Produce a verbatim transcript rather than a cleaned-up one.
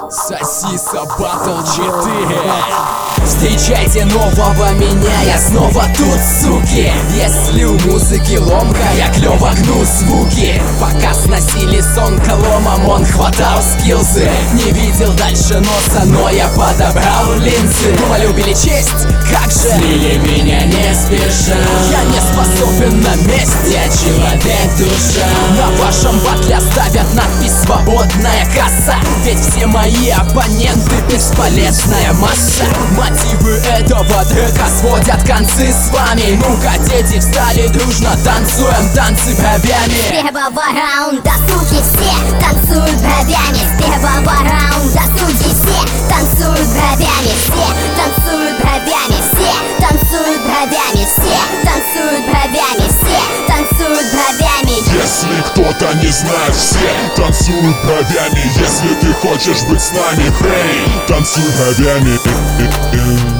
Сосиса Батл четыре. Встречайте нового меня, я снова тут, суки. Если у музыки ломка, я клёво гну звуки. Пока сносили сон коломом, он хватал скилзы. Не видел дальше носа, но я подобрал линзы. Думали, убили честь, как же слили меня не спеша. Я не способен на месте, я человек душа. На вашем батле оставят надпись «Свободная касса». Ведь все мои оппоненты бесполезная масса. Мотивы этого трека сводят концы с вами. Ну-ка, дети, встали дружно, танцуем танцы бровями. С первого раунда суки все танцуют бровями. С первого раунда судьи все танцуют бровями. Все танцуют бровями, все танцуют бровями, все танцуют бровями, все танцуют бровями. Если кто-то не знает, все танцуют бровями. Если ты хочешь быть с нами, хей, танцуй бровями.